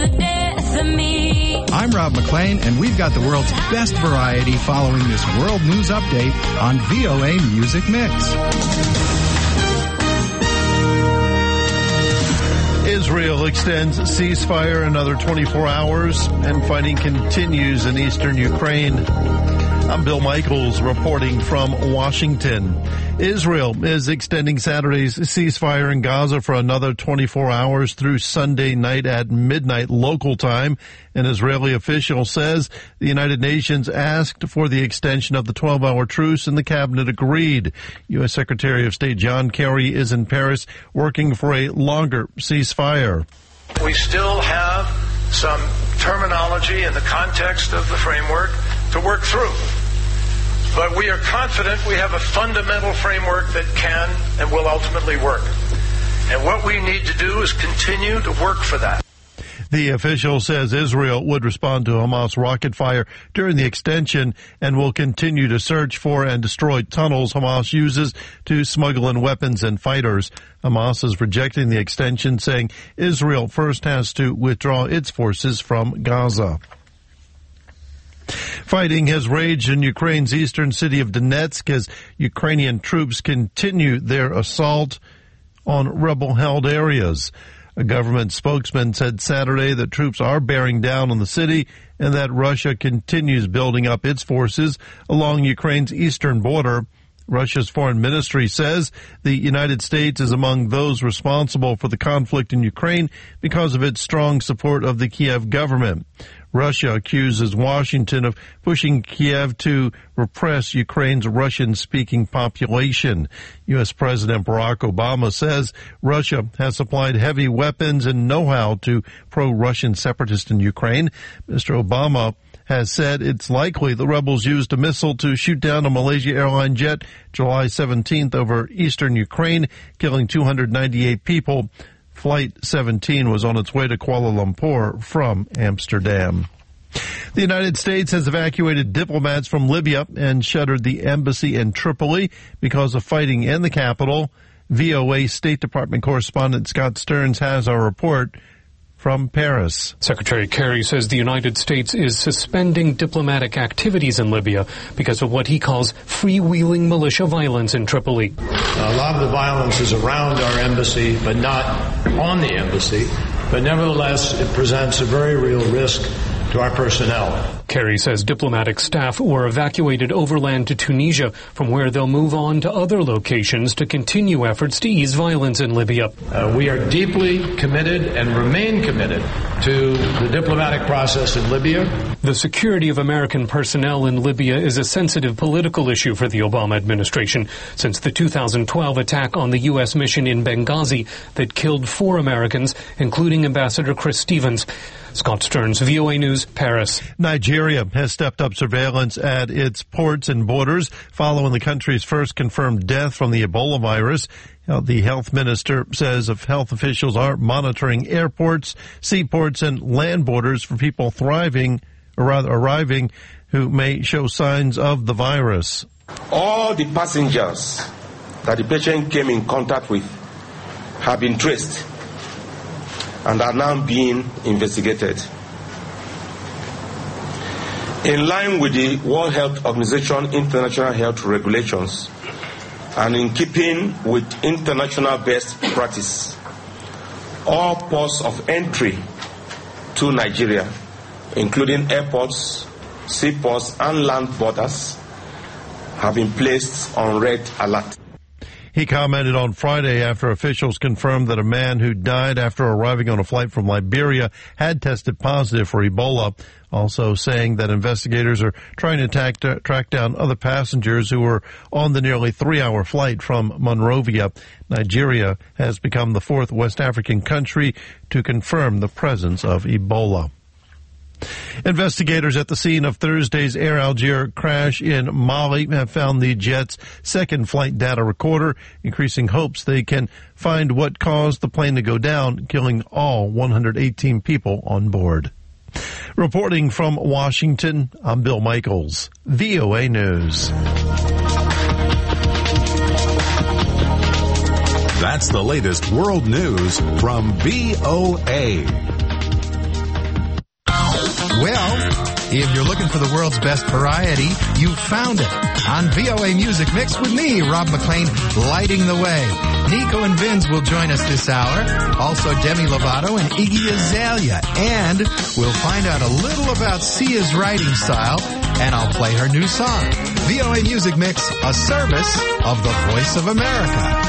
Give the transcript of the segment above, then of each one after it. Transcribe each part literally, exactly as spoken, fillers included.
the death of me. I'm Rob McClain, and we've got the world's best variety following this world news update on V O A Music Mix. Israel extends ceasefire another twenty-four hours, and fighting continues in eastern Ukraine. I'm Bill Michaels reporting from Washington. Israel is extending Saturday's ceasefire in Gaza for another twenty-four hours through Sunday night at midnight local time. An Israeli official says the United Nations asked for the extension of the twelve-hour truce and the cabinet agreed. U S Secretary of State John Kerry is in Paris working for a longer ceasefire. We still have some terminology in the context of the framework to work through. But we are confident we have a fundamental framework that can and will ultimately work. And what we need to do is continue to work for that. The official says Israel would respond to Hamas rocket fire during the extension and will continue to search for and destroy tunnels Hamas uses to smuggle in weapons and fighters. Hamas is rejecting the extension, saying Israel first has to withdraw its forces from Gaza. Fighting has raged in Ukraine's eastern city of Donetsk as Ukrainian troops continue their assault on rebel-held areas. A government spokesman said Saturday that troops are bearing down on the city and that Russia continues building up its forces along Ukraine's eastern border. Russia's foreign ministry says the United States is among those responsible for the conflict in Ukraine because of its strong support of the Kiev government. Russia accuses Washington of pushing Kiev to repress Ukraine's Russian-speaking population. U S President Barack Obama says Russia has supplied heavy weapons and know-how to pro-Russian separatists in Ukraine. Mister Obama has said it's likely the rebels used a missile to shoot down a Malaysia airline jet July seventeenth over eastern Ukraine, killing two hundred ninety-eight people. Flight seventeen was on its way to Kuala Lumpur from Amsterdam. The United States has evacuated diplomats from Libya and shuttered the embassy in Tripoli because of fighting in the capital. V O A State Department correspondent Scott Stearns has our report from Paris. Secretary Kerry says the United States is suspending diplomatic activities in Libya because of what he calls freewheeling militia violence in Tripoli. A lot of the violence is around our embassy, but not on the embassy. But nevertheless, it presents a very real risk to our personnel. Kerry says diplomatic staff were evacuated overland to Tunisia, from where they'll move on to other locations to continue efforts to ease violence in Libya. Uh, we are deeply committed and remain committed to the diplomatic process in Libya. The security of American personnel in Libya is a sensitive political issue for the Obama administration since the two thousand twelve attack on the U S mission in Benghazi that killed four Americans, including Ambassador Chris Stevens. Scott Stearns, V O A News, Paris. Nigeria has stepped up surveillance at its ports and borders following the country's first confirmed death from the Ebola virus. The health minister says if health officials are monitoring airports, seaports, and land borders for people thriving, or rather arriving, who may show signs of the virus. All the passengers that the patient came in contact with have been traced and are now being investigated. In line with the World Health Organization international health regulations and in keeping with international best practice, all ports of entry to Nigeria, including airports, seaports, and land borders, have been placed on red alert. He commented on Friday after officials confirmed that a man who died after arriving on a flight from Liberia had tested positive for Ebola, also saying that investigators are trying to track, track down other passengers who were on the nearly three-hour flight from Monrovia. Nigeria has become the fourth West African country to confirm the presence of Ebola. Investigators at the scene of Thursday's Air Alger crash in Mali have found the jet's second flight data recorder, increasing hopes they can find what caused the plane to go down, killing all one hundred eighteen people on board. Reporting from Washington, I'm Bill Michaels, V O A News. That's the latest world news from V O A. Well, if you're looking for the world's best variety, you found it. On V O A Music Mix with me, Rob McLean, lighting the way. Nico and Vinz will join us this hour. Also Demi Lovato and Iggy Azalea. And we'll find out a little about Sia's writing style, and I'll play her new song. V O A Music Mix, a service of the Voice of America.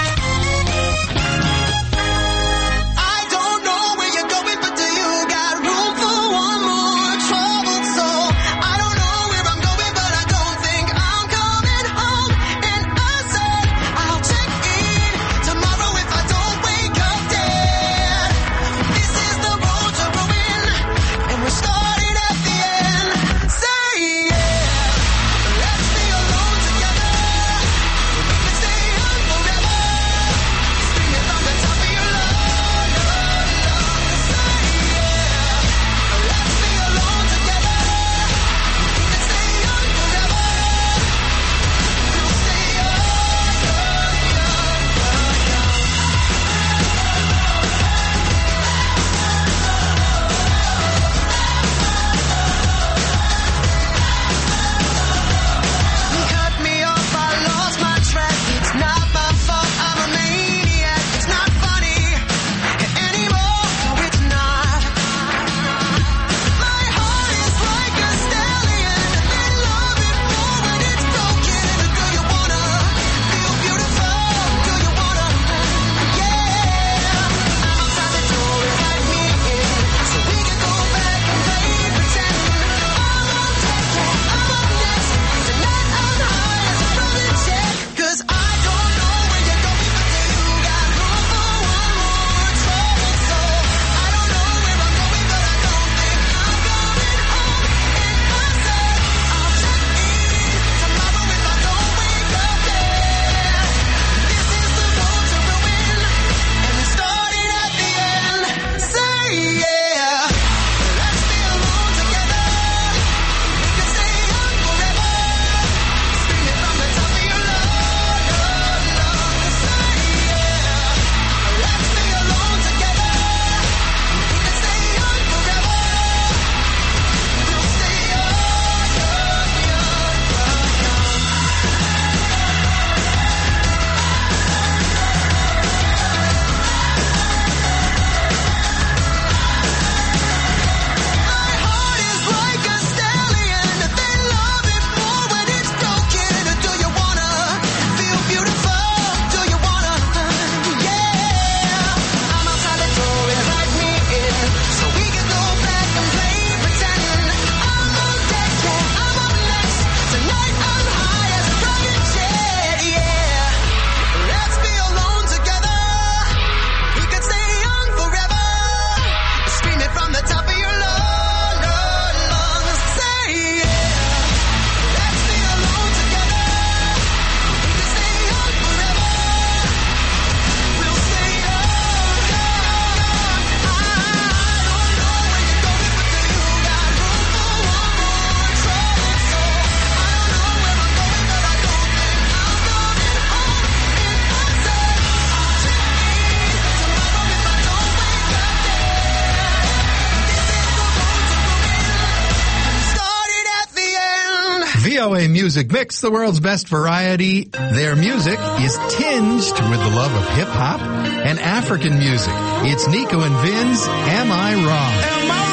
V O A Music Mix, the world's best variety. Their music is tinged with the love of hip-hop and African music. It's Nico and Vinz, Am I Wrong? Am I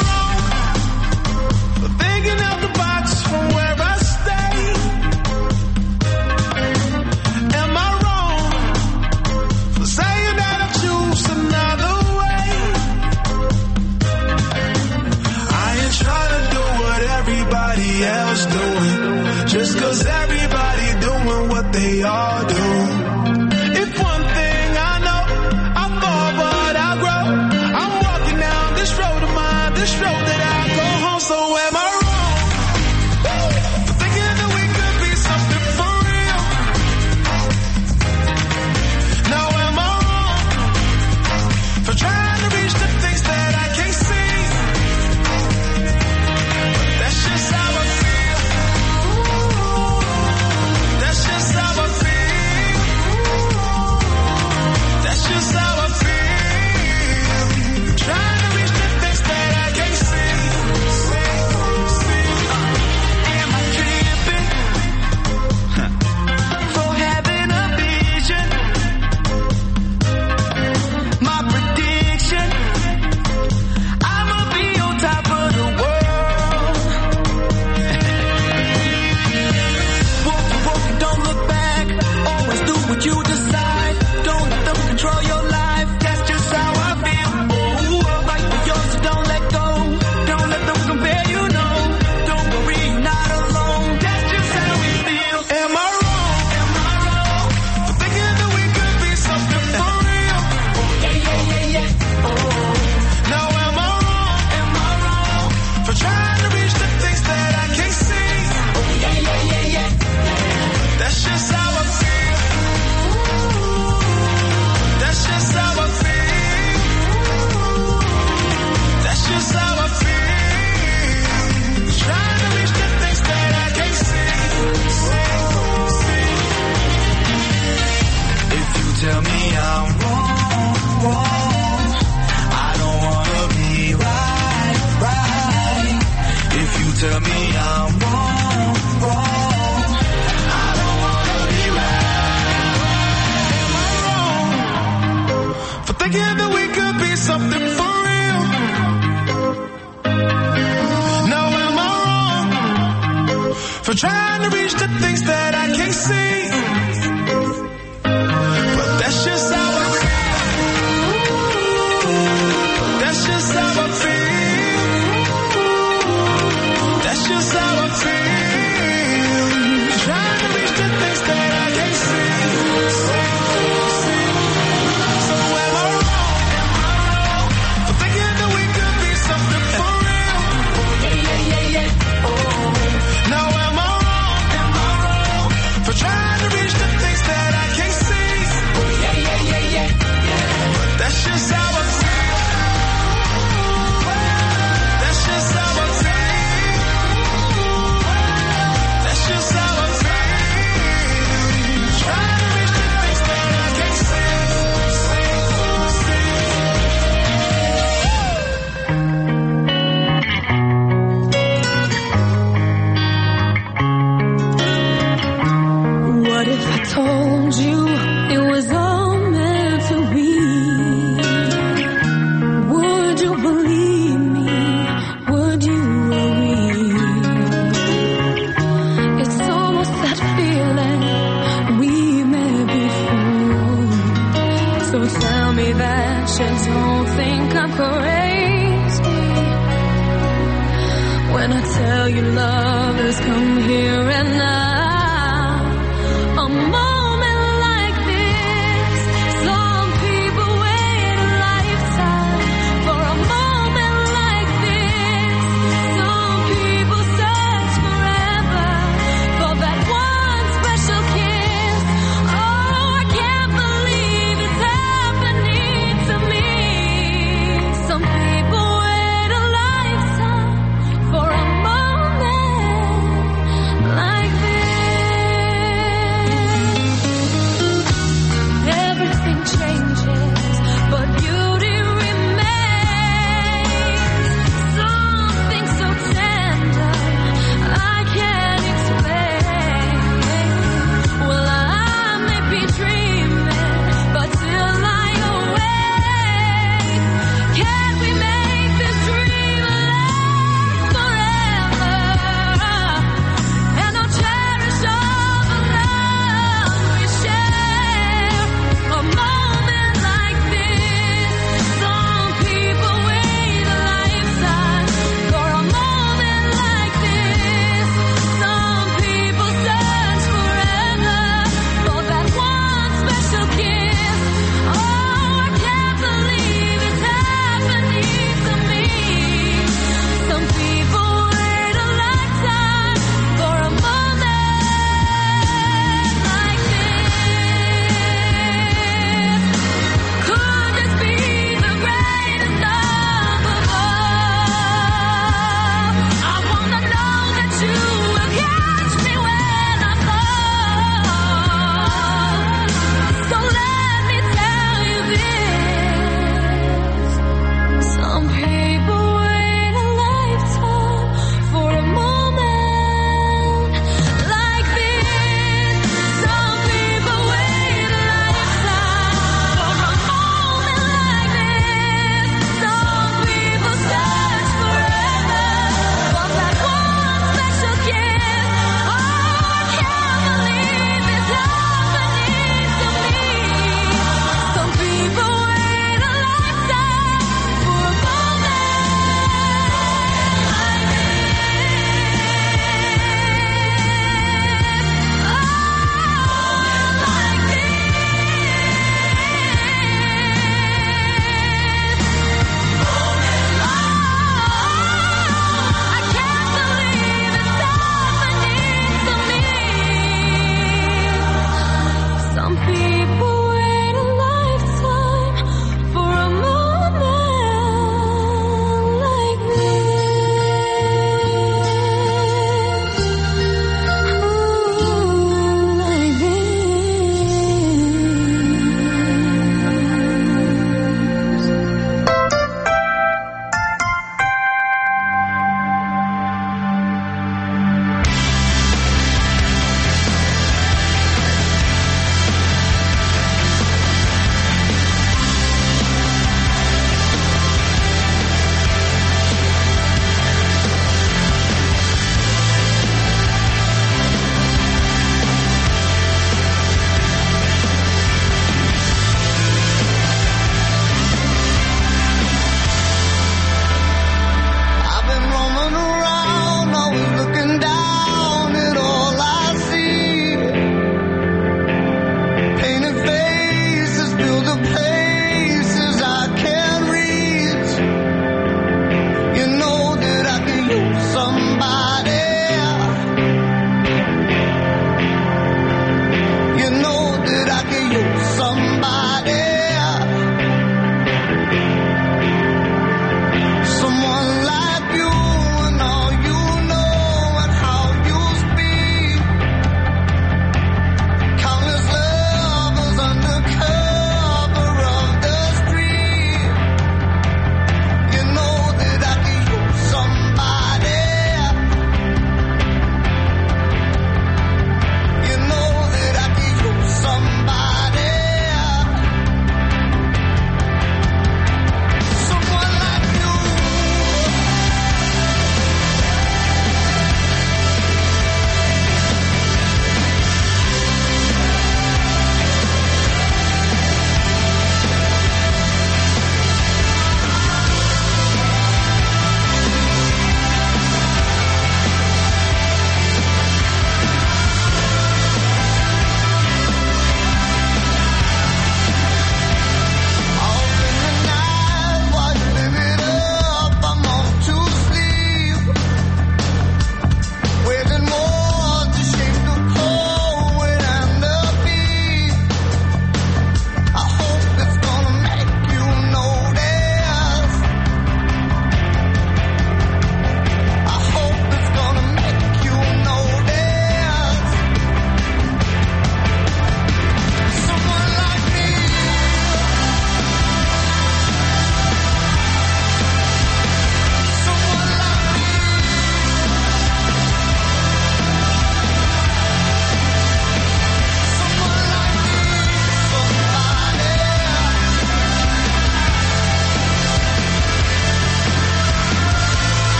wrong for thinking out the box from where I stay? Am I wrong for saying that I choose another way? I ain't trying to do what everybody else doing, just cause everybody doing what they all do. If one thing I know, I fall but I grow. I'm walking down this road of mine. for trying to reach the things that I can't see. But that's just how I feel. That's just how I feel. That's just how I feel. Trying to reach the things that I can't see. So am I wrong? For thinking that we could be something for real? Yeah, yeah, yeah, yeah. Now am I wrong? Am I wrong? For trying to reach the things that I can't see? Yeah, yeah, yeah, yeah, yeah. But that's just how I feel. That's just how I feel. That's just how I feel. Trying to reach the things that I can't see. What if I told you it was all meant to be? Would you believe me? Would you agree? It's almost that feeling we may be through. So tell me that you don't think I'm crazy when I tell you love has come here and now. A moment like this, some people wait a lifetime for a moment like this. Some people search forever for that one special kiss. Oh, I can't believe it's happening to me. Some people wait a lifetime for a moment like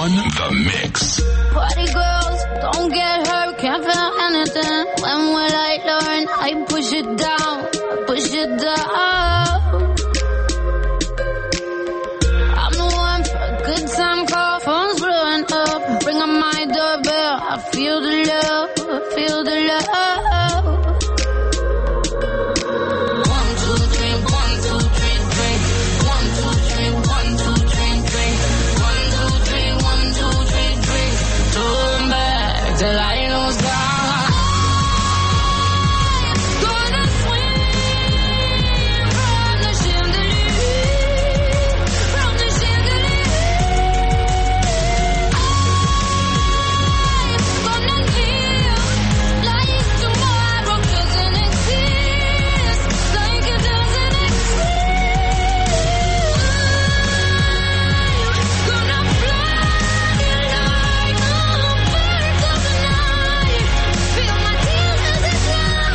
on The Mix. Party girls, don't get hurt, can't feel anything. When will I learn? I push it down, push it down. I'm the one for a good time call, phone's blowing up. Ring on my doorbell, I feel the love, I feel the love. One, two, three, one, two, three, three. One, two, three, one, two, three, three. One, two, three, one, two, three, three. Turn back till I lose God. Gonna swing from the chandelier, from the chandelier. I'm gonna live like tomorrow doesn't exist, like it doesn't exist. Gonna fly like a bird of the night. Feel my tears as they fly.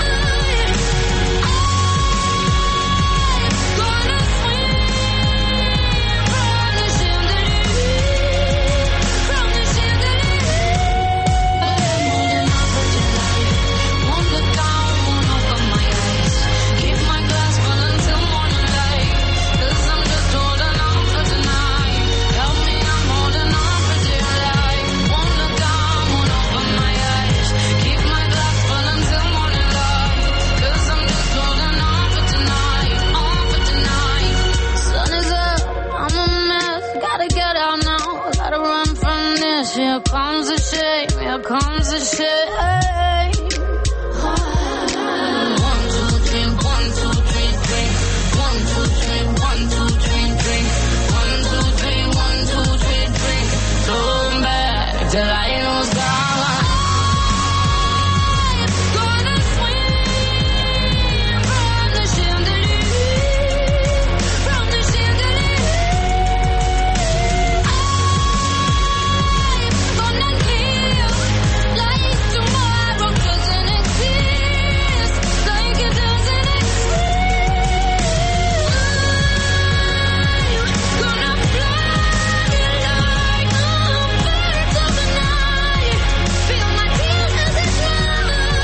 I'm gonna swing from the chandelier, from the chandelier. Holding on for dear life, won't look down, won't open my eyes. Keep my glass full until morning light, 'cause I'm just holding on for tonight. Help me, I'm holding on for dear life. Won't look down, won't open my eyes. Keep my glass full until morning light, 'cause I'm just holding on for tonight, on for tonight. Sun is up, I'm a mess, gotta get out now, gotta run from this. Here comes the shame, here comes the shame. One, two, three, one, two, three, three. One, two, three, one, two, three, three. One, two, three, one, two, three, three. Turn back till I lose God. Gonna swing from the chandelier, from the chandelier. Gonna live like tomorrow doesn't exist, like it doesn't exist. Gonna fly like a bird of the night. Feel my tears as they fly.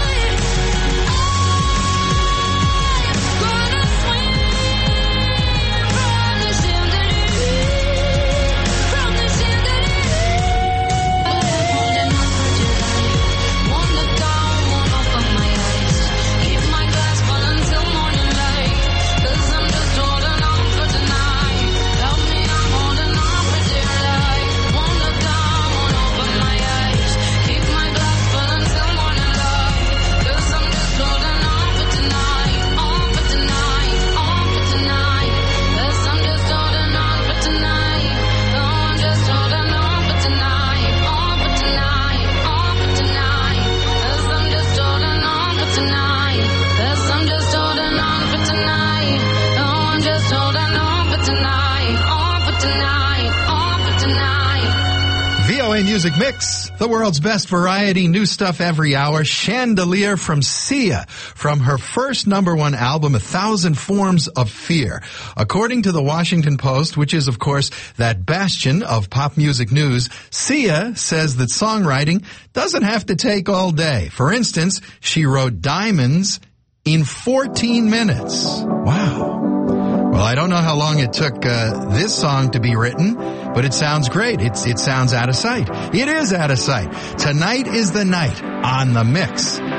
Gonna swing from the chandelier, from the chandelier. Holding on for dear life, won't look down, won't open my eyes. Keep my glass full until morning light, 'cause I'm just holding on for tonight. Help me, I'm holding on for dear life. Won't look down, won't open my eyes. Keep my glass full until morning light, 'cause I'm just holding on for tonight, on for tonight, on for tonight. 'Cause I'm just holding on for tonight. No, I'm just holding on for tonight, on for tonight, on for tonight. 'Cause I'm just holding on for tonight. 'Cause I'm just holding on for tonight. No, I'm just holding on for tonight, on for tonight, on for tonight. V O A Music Mix, the world's best variety, new stuff every hour. Chandelier from Sia, from her first number one album, A Thousand Forms of Fear. According to the Washington Post, which is, of course, that bastion of pop music news, Sia says that songwriting doesn't have to take all day. For instance, she wrote Diamonds in fourteen minutes. Wow. Well, I don't know how long it took uh, this song to be written, but it sounds great. It's, it sounds out of sight. It is out of sight. Tonight is the night on The Mix. I've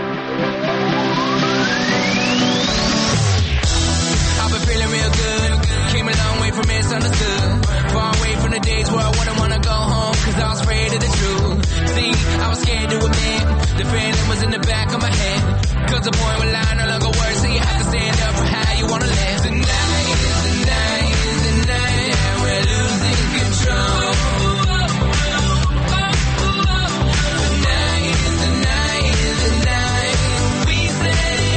been feeling real good. Came a long way from misunderstood. Far away from the days where I wouldn't want to go home, 'cause I was afraid of the truth. See, I was scared to admit the feeling was in the back of my head. 'Cause the point with line no longer works, so you have to stand up for how you want to live. Tonight is the night, is the night that we're losing control. Tonight is the night, is the night we set it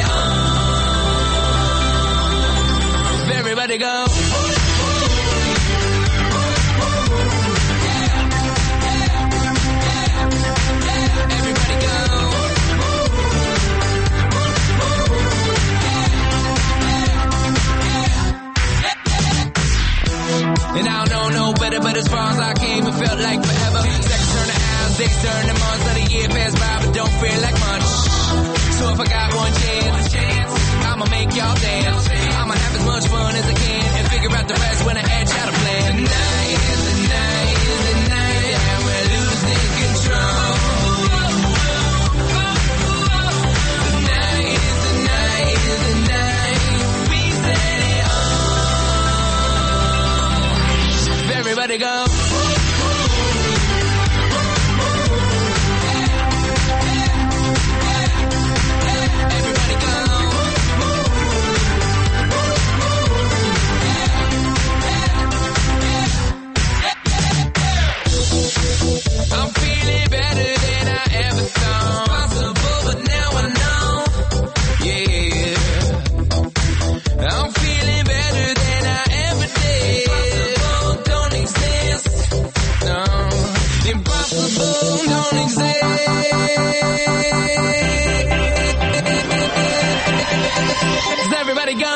off. Everybody go. Everybody go. And I don't know no better, but as far as I came, it felt like forever. Days turn to months, let a year pass by, but don't feel like much. So if I got one chance, I'ma make y'all dance. I'ma have as much fun as I can and figure out the rest when I edge out a plan. Tonight is the night, is the night that we're losing control. Tonight is the night, is the night we set it on. Everybody go. I'm feeling better than I ever thought possible, but now I know, yeah. I'm feeling better than I ever did. Impossible don't exist, no. Impossible don't exist. Does everybody go?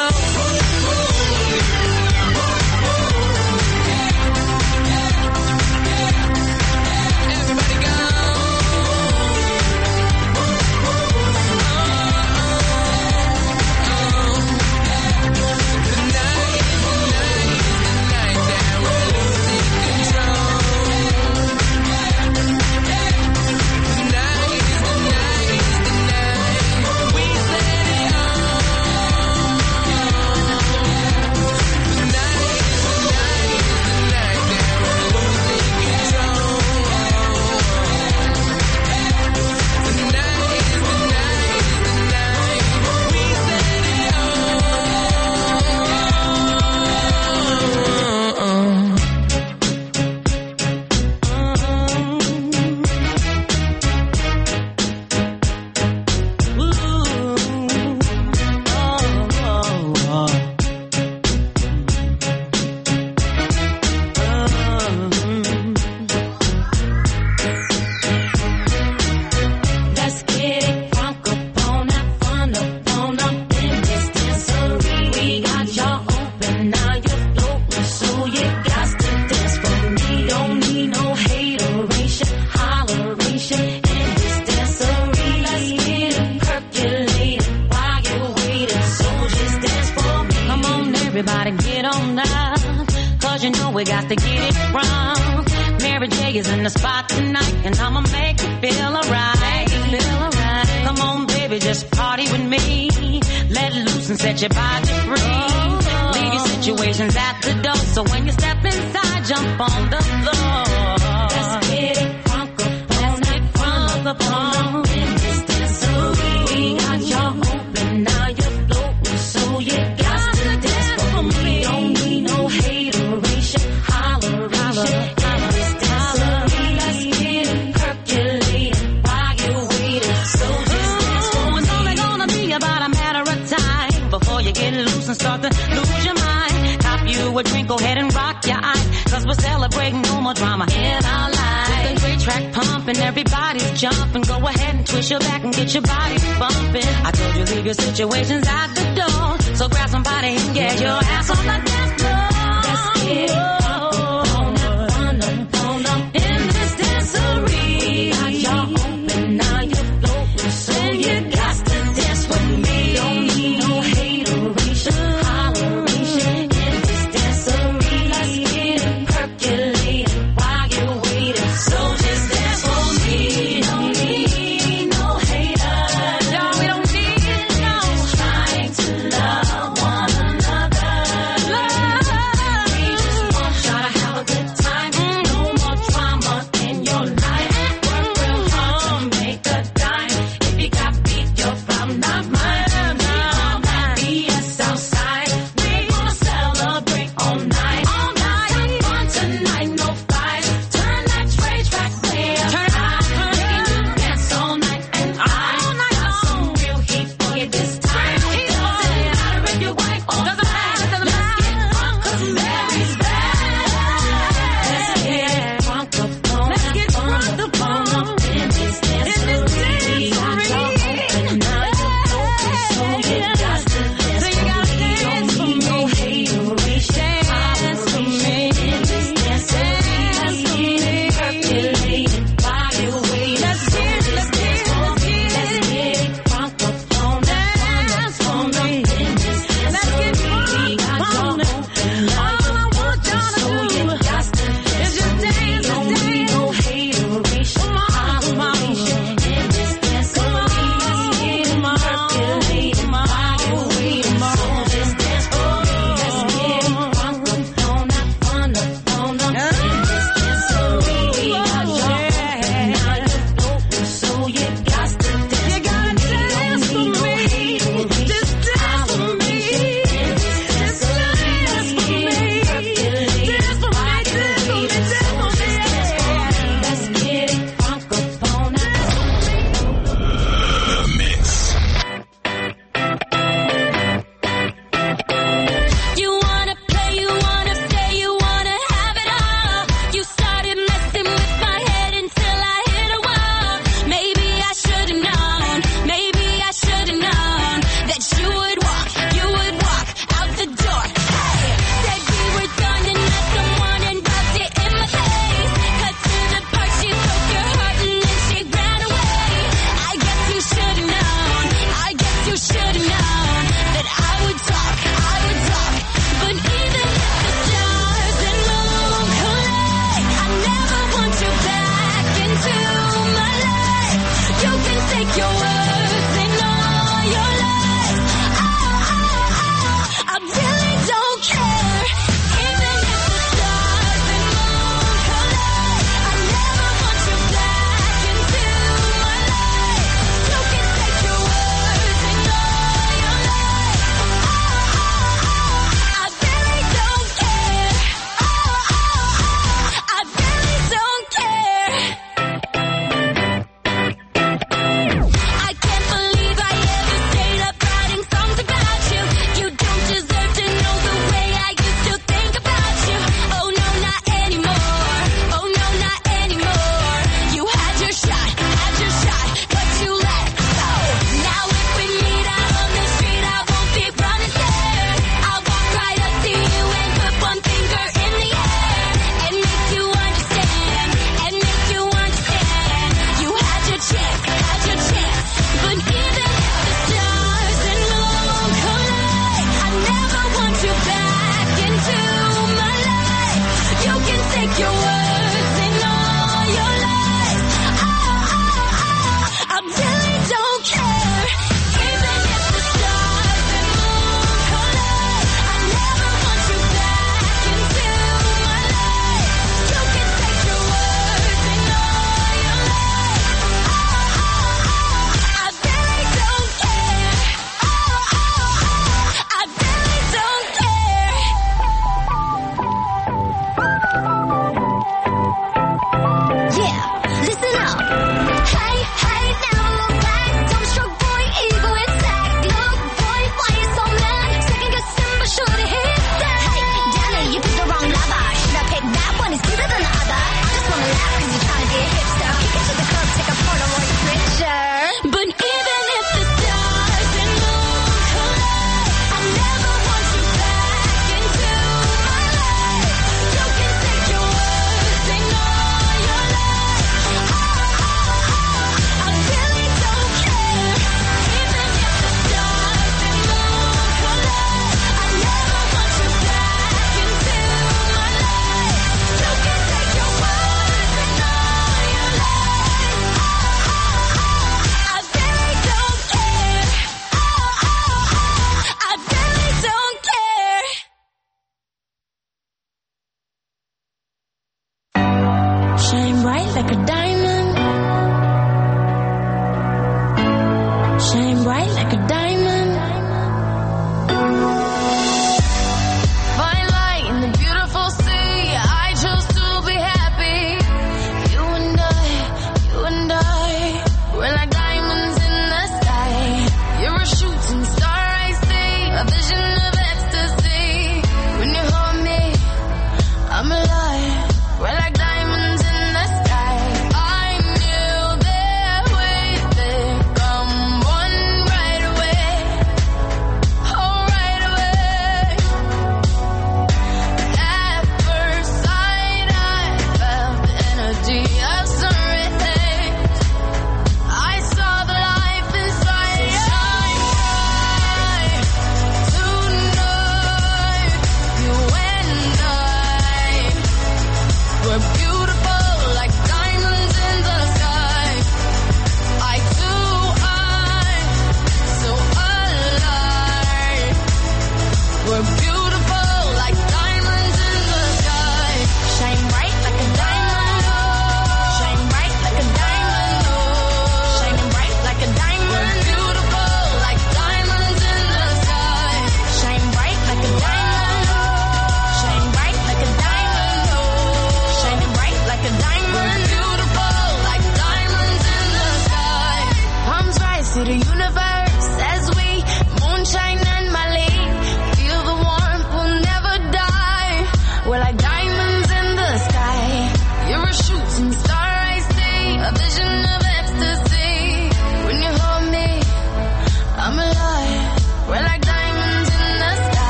Everybody get on up, cause you know we got to get it wrong. Mary J is in the spot tonight, and I'ma make you feel alright. Feel alright. Come on, baby, just party with me. Let loose and set your body free. Leave your situations at the door, so when you step inside, jump on the floor. Let's get it crunk up on it, crunk up on in this dancery. We got y'all open, now you're floating, so you got to dance for me. Don't need no hateration, holleration. In this dancery, let's get it percolating while you're waiting. So just dance for me. It's only gonna be about a matter of time before you get loose and start to lose your mind. Cop you a drink, go ahead and rock your eyes, cause we're celebrating no more drama in our lives. With the great track pumping, everybody's jumping. Go ahead and twist your back and get your body bumping. I told you leave your situations at the door, so grab somebody and get your ass on the dance floor. Let's get it on up, on up, on up in this dancery. Got y'all open, now you're floating, so you got to dance with me. Don't need no hateration, holleration. In this dancery, let's get it percolating while you're waiting. So just dance for me. Don't need no haters. No, we don't need no trying to love one another. Love. We just want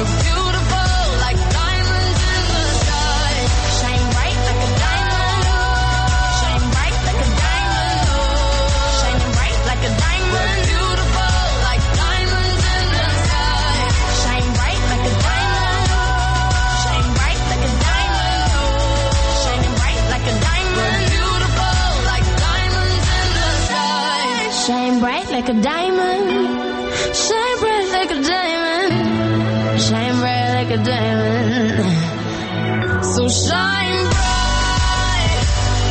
We're beautiful like diamonds in the sky. Shine bright like a diamond. Shine bright like a diamond. Shining bright like a diamond. We're beautiful like diamonds in the sky. Shine bright like a diamond. Shine bright like a diamond. Shining bright like a diamond. We're beautiful like diamonds in the sky. Shine bright like a diamond. Shine bright like a diamond. Shine bright like a diamond. So shine bright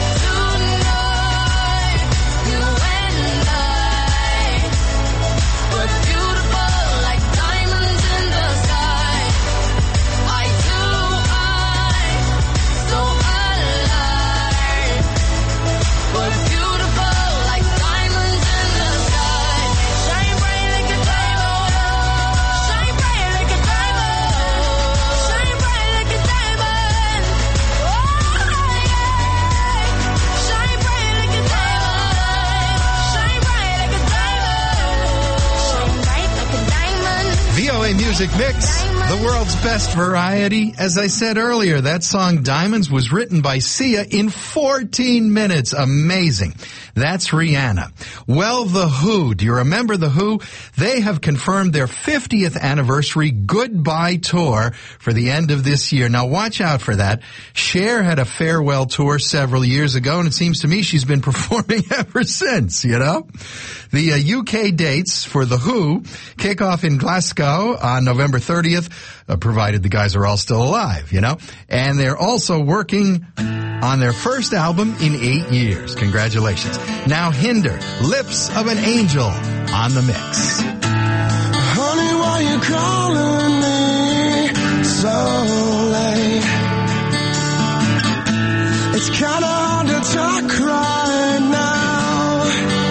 tonight. You and I. We're beautiful like diamonds in the sky. Eye to eye, so alive. We're beautiful like diamonds in the sky. Shine bright like a diamond. Shine bright like a diamond. Shine bright like a diamond. Oh yeah. Shine bright like a diamond. Shine bright like a diamond. Shine bright like a diamond. V O A Music Mix, the world's best variety. As I said earlier, that song Diamonds was written by Sia in fourteen minutes. Amazing. That's Rihanna. Well, The Who. Do you remember The Who? They have confirmed their fiftieth anniversary Goodbye Tour for the end of this year. Now watch out for that. Cher had a farewell tour several years ago, and it seems to me she's been performing ever since, you know? The uh, U K dates for The Who kick off in Glasgow on November thirtieth, uh, provided the guys are all still alive, you know? And they're also working on their first album in eight years. Congratulations. Now Hinder, Lips of an Angel on the mix. Honey, why you calling me so late? It's kinda hard to talk right now.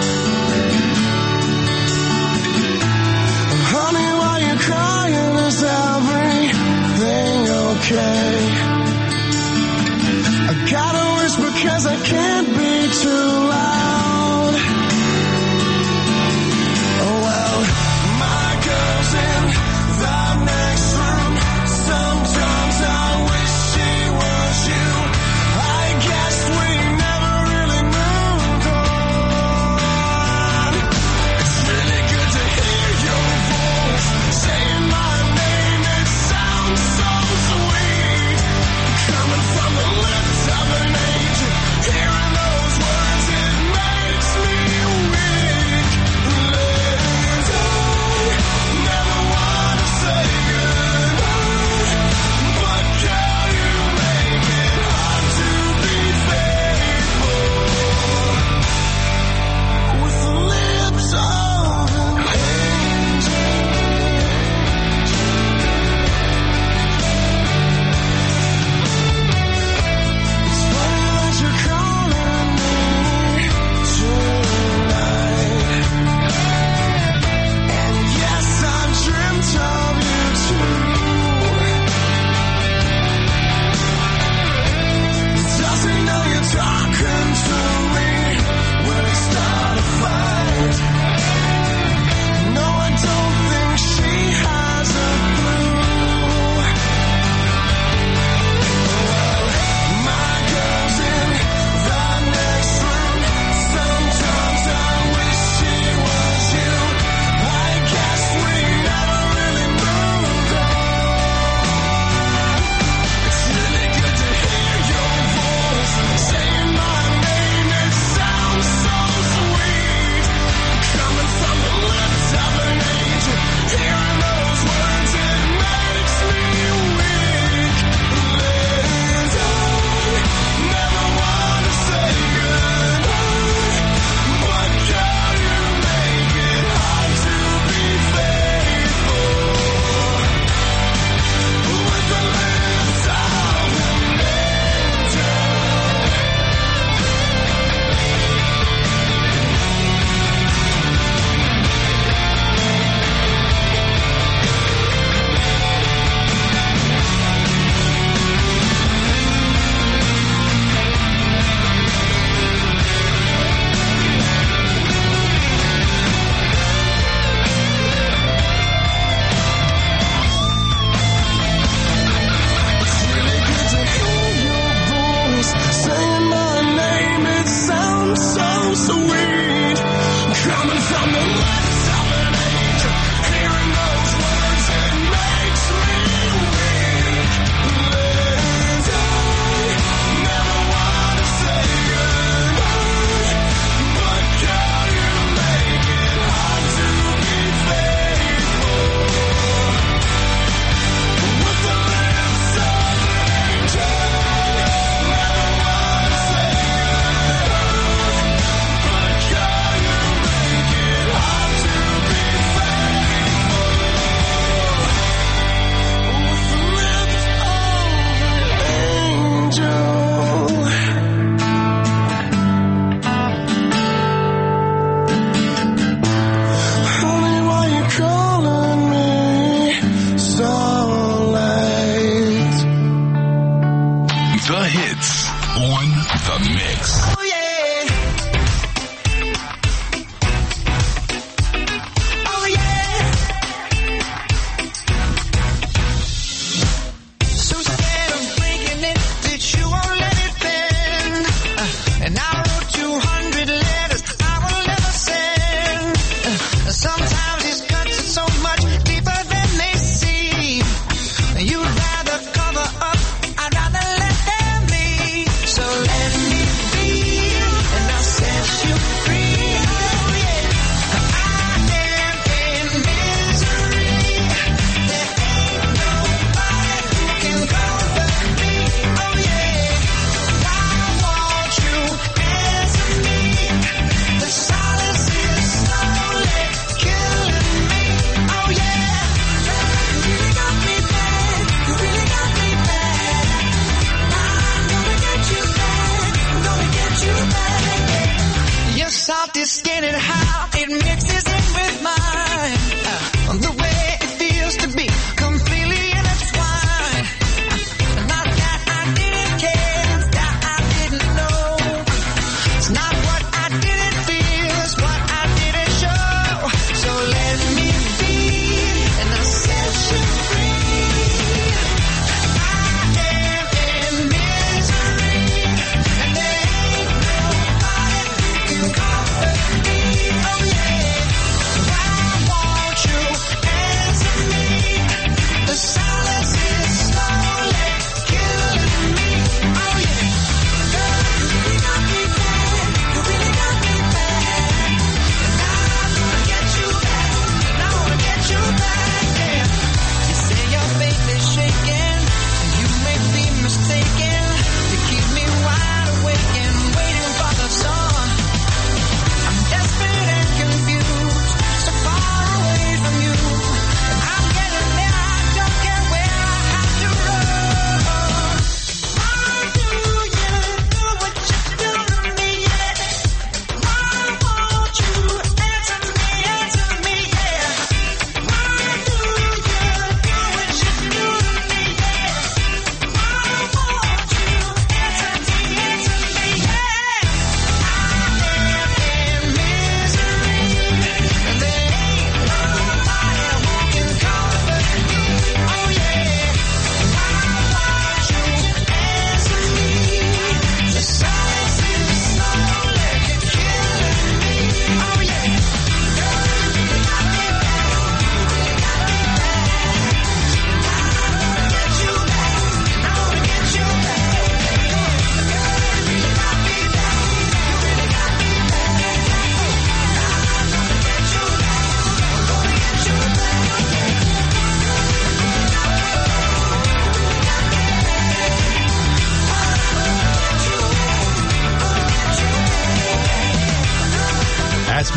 Honey, why you crying? Is everything okay? I gotta whisper 'cause I can't be too loud. Oh well.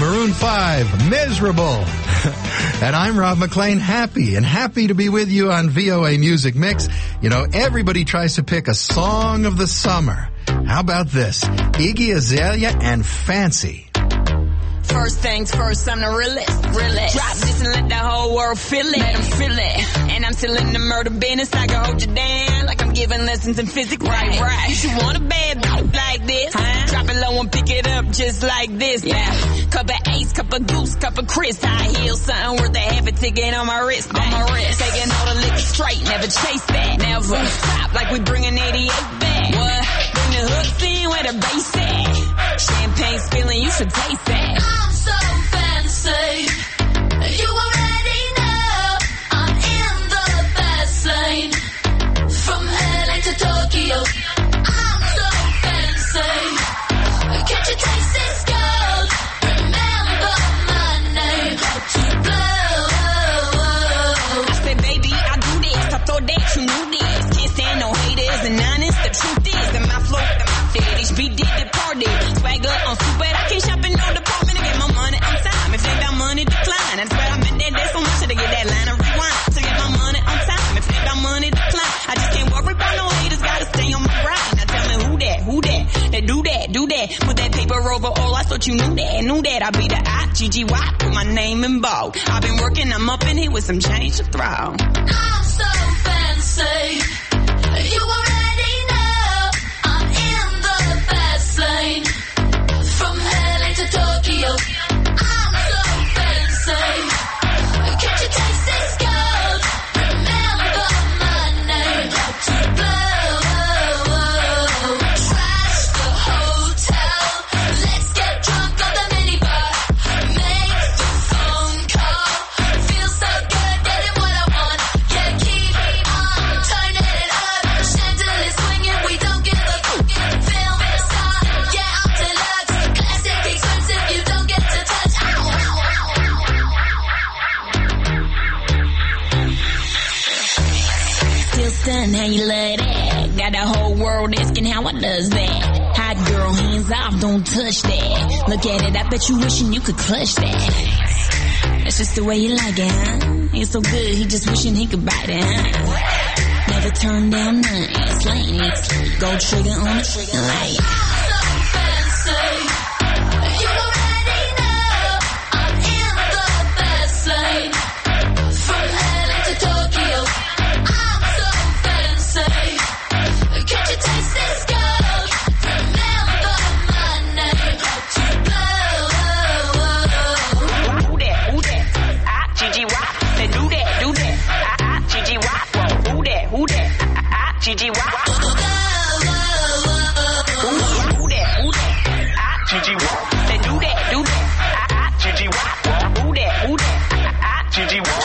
Maroon five, Miserable. And I'm Rob McClain, happy and happy to be with you on V O A Music Mix. You know, everybody tries to pick a song of the summer. How about this? Iggy Azalea and Fancy. First things first, I'm the realest, realest. Drop this and let the whole world feel it. Let them feel it. And I'm still in the murder business. I can hold you down like I'm giving lessons in physics. Right, right. You should want a bad bitch like this. Huh? Drop it low and pick it up just like this. Yeah. Cup of Ace, cup of Goose, cup of Chris. High heels, something worth a half a ticket on my wrist. On my wrist. Taking all the liquor straight, never chase that. Never stop like we bringing eighty-eight back. What? Bring the hooks in where the bass at. Champagne spilling, you should taste that. I'm so fancy. You already know I'm in the fast lane. From L A to Tokyo, I'm so fancy. Can't you taste this gold? Remember my name, to blow. I said, baby, I do this. I thought that you knew this. Can't stand no haters and honest. The truth is that my flow, that my fit. H B did the party. Swagger on stupid. I can't shop in no department to get my money on time. If they got money, decline. That's where I meant that. There's so much to get that line of rewind. To get my money on time. If they got money, decline. I just can't worry about no haters. Gotta stay on my grind. Now tell me who that, who that? That do that, do that. Put that paper over all. I thought you knew that, knew that. I be the I, G G Y. Put my name in bold. I've been working, I'm up in here with some change to throw. I'm so fancy. You already know I'm in the fast lane. From L A to Tokyo, I'm so fancy. Can't you taste this gold? Remember my name, to blow. Trash the hotel. Let's get drunk on the minibar. Make the phone call. Feel so good getting what I want. Yeah, keep on turning it up. Chandelier swinging, we don't give a fuck. Film star, yeah, I'm deluxe. Classic expensive, you don't get to touch. Ow, ow, ow, Still stunned how you love that. Got the whole world asking how I does that. Hot girl, hands off, don't touch that. Look at it, I bet you wishing you could clutch that. That's just the way you like it, huh? It's so good, he just wishing he could bite it, huh? Never turn down nothing, slaying it. Gold trigger on the trigger light. so fancy. You already know I'm in the fast lane. From L A to Tokyo, I'm so fancy. Can't you taste this gold? Remember my name, to blow. Who that, who that? I, G G Y. They do that, do that. I, I, G G Y. Whoa, who that, who that? I, I, G G Y. Who that, who that? I, G G Y. They do that, do that. I, I, G G Y. Who that, who that? I, I, G G Y.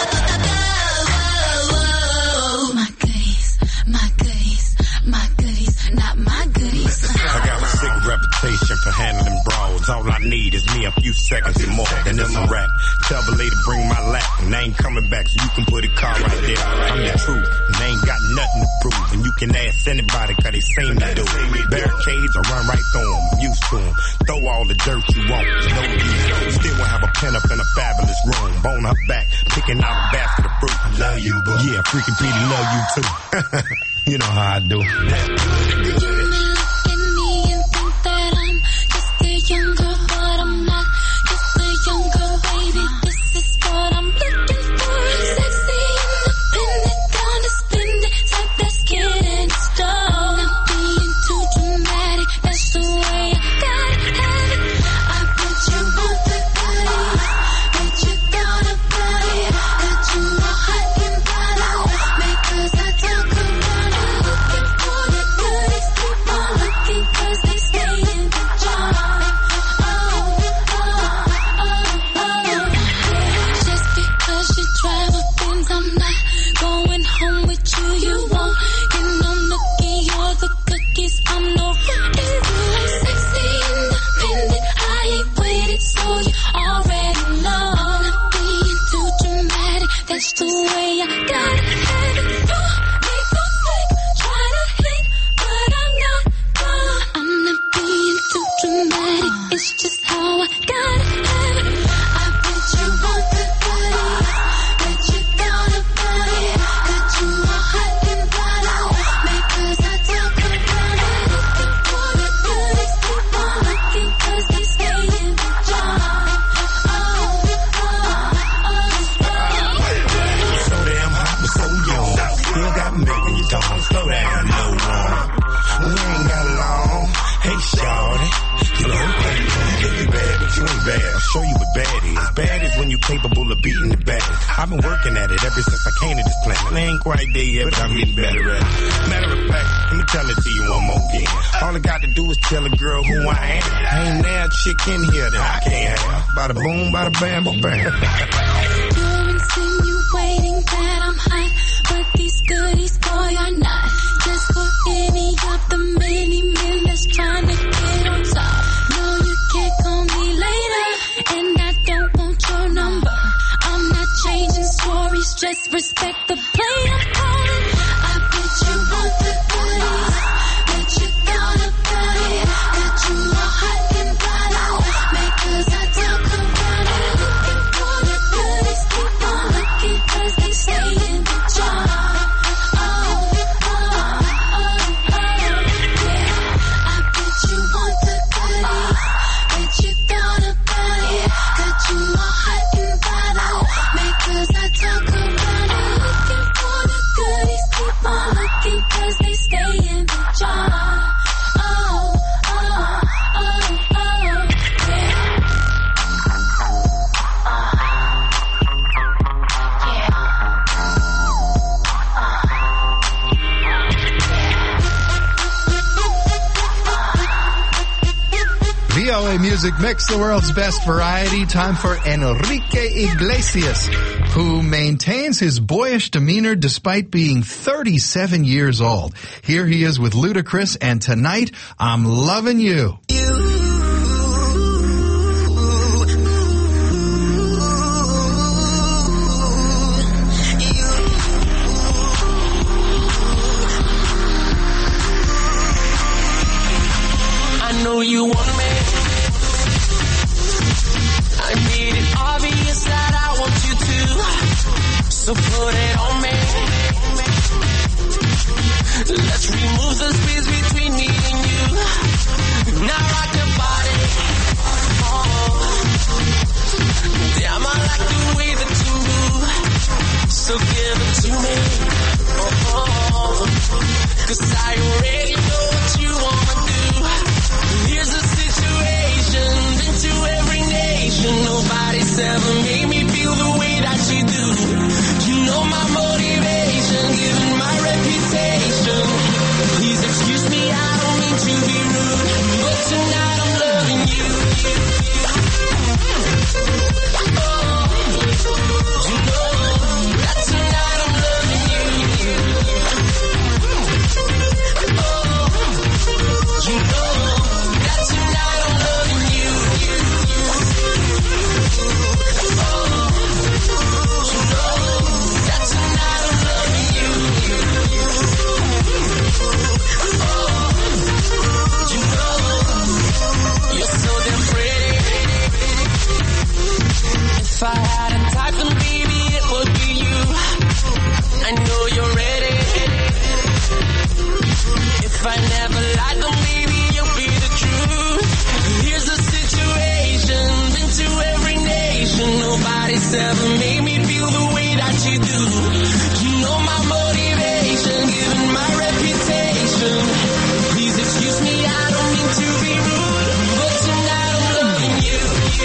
My goodies, my goodies, my goodies, not my goodies. I got a sick reputation for handling brawls. All I need is me a few seconds and more, and it's a wrap. Tell the lady bring my lap, and they ain't coming back, so you can put a car right there. I'm the truth, and they ain't got nothing to prove, and you can ask anybody, cause they seen me do it. Barricades, I run right through them, I'm used to them. Throw all the dirt you want, no use. Still won't have a pen up in a fabulous room. Bone her back, picking out a basket of fruit. I love you, boo. Yeah, freaking Petey love you too. You know how I do. You may look at me and think that I'm just a young girl, but I'm not just a young girl, baby. This is what I'm looking for. Sexy, independent, gonna spend it. Type that's getting stalled. Not being too dramatic, that's the way I gotta have it. I bet you want the goodies, bet you got a body, that you know hot and bottom. Because I talk about it, looking for the goodies. I've been working at it ever since I came to this planet. I ain't quite there yet, but I'm getting better at it. Matter of fact, let me tell it to you one more again. All I got to do is tell a girl who I am. Ain't there a chick in here that I can't have. Bada boom, bada bam, ba bam. You're insinuating that I'm hot, but these goodies, boy, are not. Just for any of the many men that's trying to get on top. No, you can't call me later, and I don't want your number. I'm not changing stories, just respect the play I'm calling. I bet you want the goodies, bet you thought about it. Got you all hot and bothered, because I talk about it. Looking for the goodies, keep on looking, cause they stay in the jar. Oh, oh, oh, oh, yeah. I bet you want the goodies, bet you thought about it. Got you all hot and bothered, because I talk about it. Looking for the goodies, keep on looking, cause they stay in the jar. Oh, oh, oh, oh, yeah. V O A Music Mix, the world's best variety. Time for Enrique Iglesias, who maintains his boyish demeanor despite being thirty-seven years old. Here he is with Ludacris, and tonight, I'm Loving You. I know you want me. I made it obvious that I want you to. So put it on me. Let's remove the space between me and you. Now rock your body. Oh. Damn, I like the way that you move. So give it to me. Oh. Cause I already know what you wanna do. Here's the situation, been to every nation. Nobody's ever made me feel the way that you do. You know my motivation, given my reputation. Please excuse me, I don't mean to be rude, but tonight I'm loving you. Oh, you know that tonight I'm loving you. Oh, you know. If I had a type, then baby, it would be you. I know you're ready. If I never lied, then baby, you'll be the truth. Here's the situation, been to every nation. Nobody's ever made me feel the way that you do. You know my motivation, given my reputation. Please excuse me, I don't mean to be rude, but tonight I'm loving you.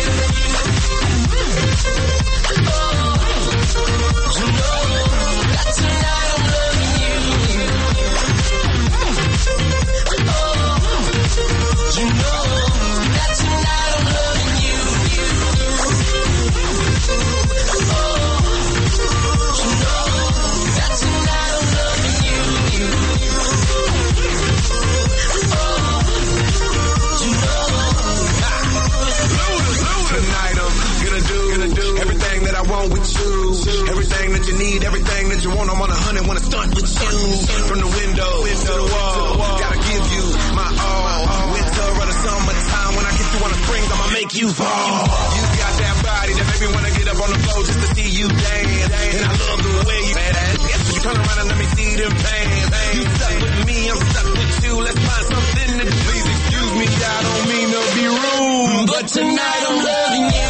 Everything that you need, everything that you want, I'm on a hundred, wanna stunt with you. From the window to the wall, gotta give you my all. Winter or the summertime, when I get you on the springs, I'ma make you fall. You got that body that make me wanna get up on the floor just to see you dance. And I love the way you badass. Yes, you turn around and let me see them pants. You stuck with me, I'm stuck with you. Let's find something to do. Please excuse me, I don't mean to be rude, but tonight I'm loving you.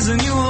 reason you